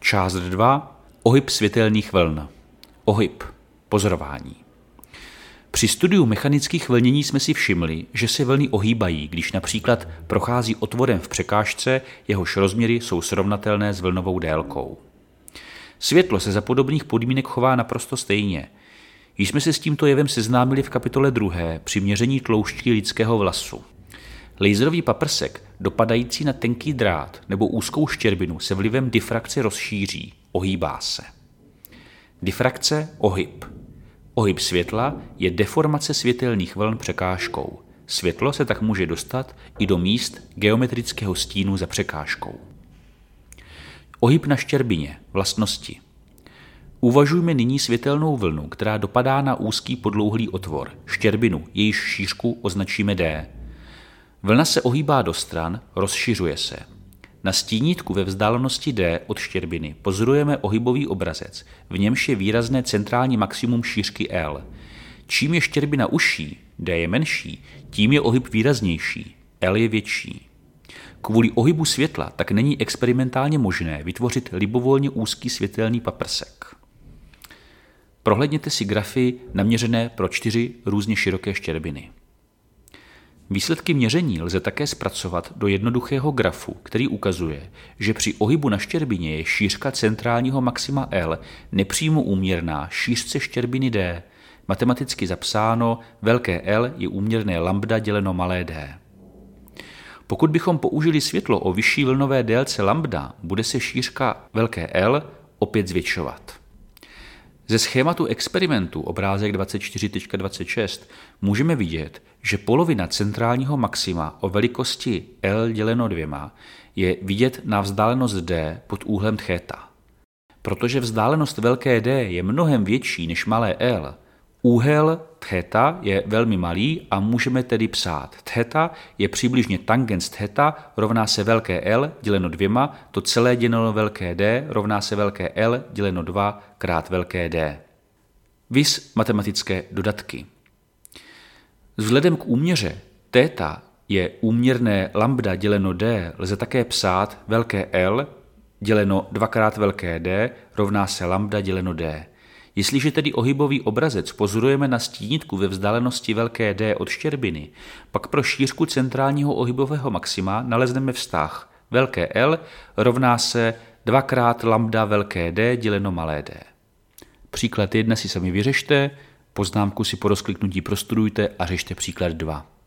Část 2. Ohyb světelných vln. Ohyb. Pozorování. Při studiu mechanických vlnění jsme si všimli, že se vlny ohýbají, když například prochází otvorem v překážce, jehož rozměry jsou srovnatelné s vlnovou délkou. Světlo se za podobných podmínek chová naprosto stejně. Již jsme se s tímto jevem seznámili v kapitole 2. při měření tloušťky lidského vlasu. Laserový paprsek, dopadající na tenký drát nebo úzkou štěrbinu, se vlivem difrakce rozšíří, ohýbá se. Difrakce, ohyb. Ohyb světla je deformace světelných vln překážkou. Světlo se tak může dostat i do míst geometrického stínu za překážkou. Ohyb na štěrbině, vlastnosti. Uvažujme nyní světelnou vlnu, která dopadá na úzký podlouhlý otvor, štěrbinu, jejíž šířku označíme D. Vlna se ohýbá do stran, rozšiřuje se. Na stínítku ve vzdálenosti D od štěrbiny pozorujeme ohybový obrazec, v němž je výrazné centrální maximum šířky L. Čím je štěrbina užší, D je menší, tím je ohyb výraznější, L je větší. Kvůli ohybu světla tak není experimentálně možné vytvořit libovolně úzký světelný paprsek. Prohlédněte si grafy naměřené pro 4 různě široké štěrbiny. Výsledky měření lze také zpracovat do jednoduchého grafu, který ukazuje, že při ohybu na štěrbině je šířka centrálního maxima L nepřímo úměrná šířce štěrbiny D. Matematicky zapsáno, velké L je úměrné lambda děleno malé d. Pokud bychom použili světlo o vyšší vlnové délce lambda, bude se šířka velké L opět zvětšovat. Ze schématu experimentu obrázek 24.26 můžeme vidět, že polovina centrálního maxima o velikosti L děleno 2 je vidět na vzdálenost D pod úhlem theta. Protože vzdálenost velké D je mnohem větší než malé L, úhel theta je velmi malý a můžeme tedy psát theta je přibližně tangens theta rovná se velké L děleno 2, to celé děleno velké D rovná se velké L děleno 2 krát velké D. Vis matematické dodatky. Vzhledem k úměře theta je úměrné lambda děleno D lze také psát velké L děleno 2 krát velké D rovná se lambda děleno D. Jestliže tedy ohybový obrazec pozorujeme na stínítku ve vzdálenosti velké D od štěrbiny, pak pro šířku centrálního ohybového maxima nalezneme vztah velké L rovná se 2 krát lambda velké D děleno malé d. Příklad 1 si sami vyřešte, poznámku si po rozkliknutí prostudujte a řešte příklad 2.